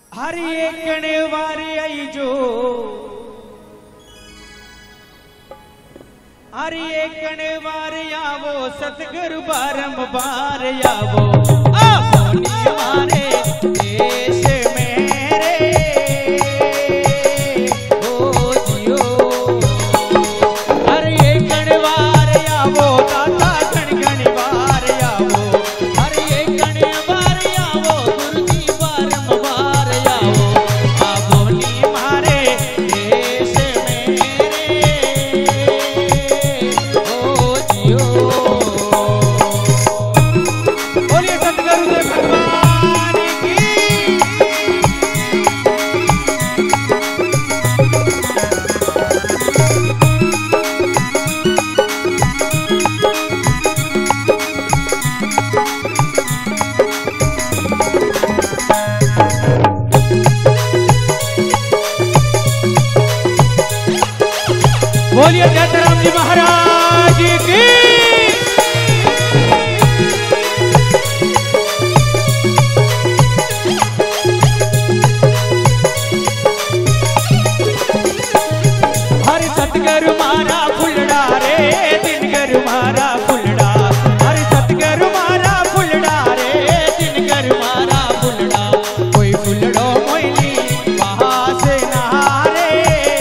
हरि एक वारी आई जो हरि एक वारी आवो सतगुरु बारंबार आवो हमारे देश मेरे ओ जियो हरि एक वार आवो दाता गण वार आवो हरि एक वार आवो गुरु जी बारंबार आवो आवो नी मारे देश मेरे ओ जियो। बोलिए सतगुरु भगवान की। बोलिए जयराम जी महाराज की। हर सतगुरु मारा फुलड़ा रे दिन गुरु मारा फुलड़ा हर सतगुरु मारा फुलड़ा रे दिन गुरु मारा फुलड़ा कोई फुलड़ो मोइली वहां से नहारे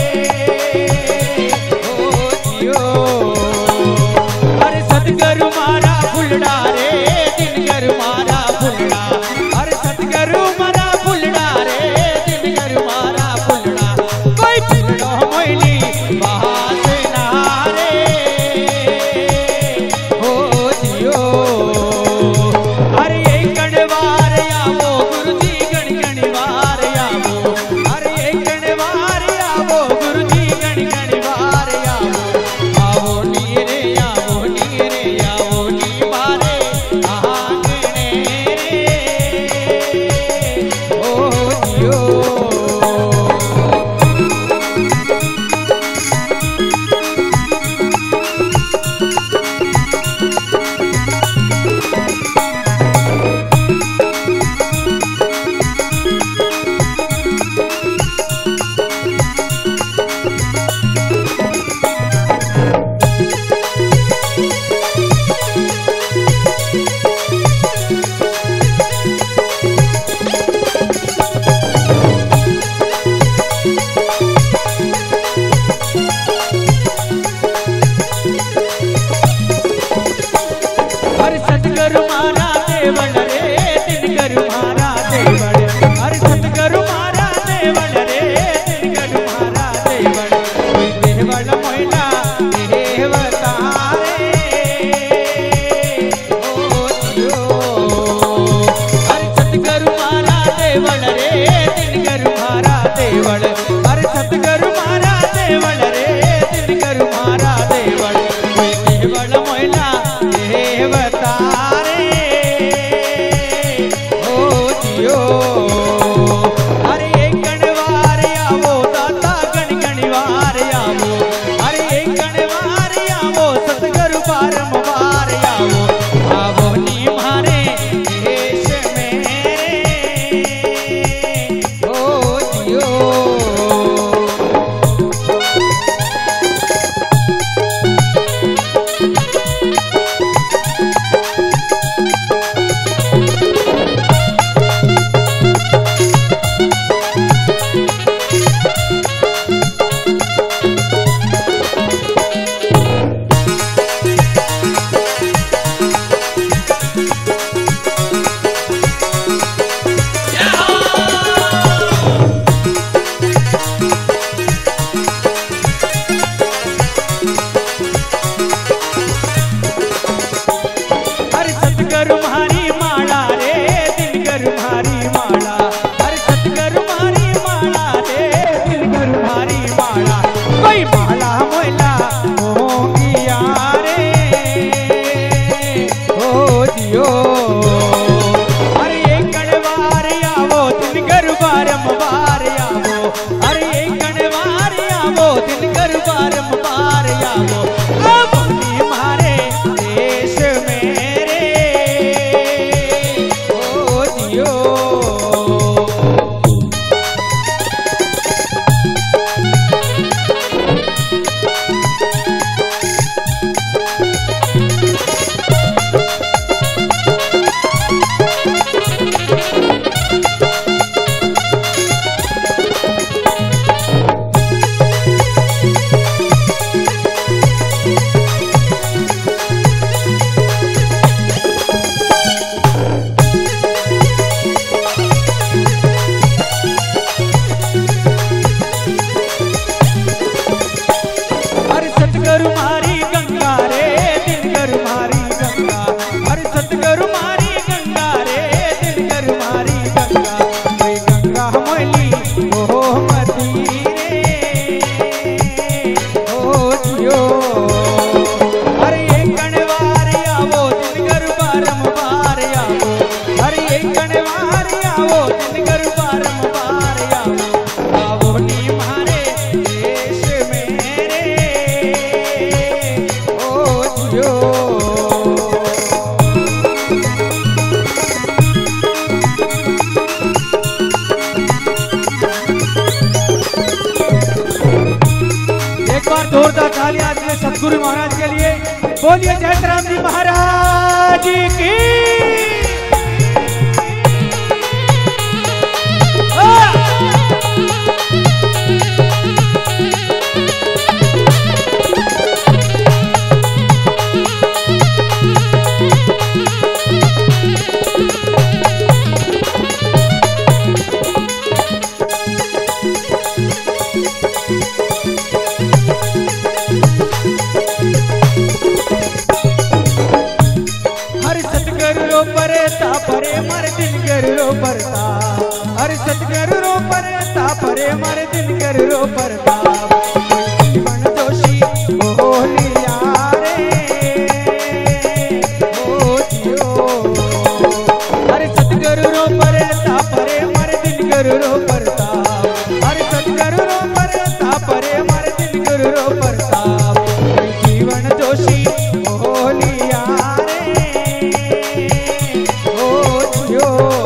ओ जियो हर सतगुरु मारा फुलड़ा रे दिन गुरु मारा फुलड़ा हर सतगुरु मारा फुलड़ा रे दिन गुरु मारा फुलड़ा कोई फुलड़ो मोइली वहां से नहारे ओ जियो हर एक गणवार आवो गुरु जी गण वार आवो हर एक गणवार आवो गुरु जी गण वार आवो आवो नीरे आवो नीरे आवो नी मारे आंगणे ओ जियो। गुरु महाराज के लिए बोलिए जयराम जी महाराज की। परे मर दिन कर रो परता, हर सतगर रो परता परे मर दिन कर रो परता। जीवन जोशी बोलिया रे ओ जियो, हर सतगर रो परता परे मर दिन कर रो परता, हर सतगर रो परता परे मर दिन कर रो परता। जीवन जोशी बोलिया रे ओ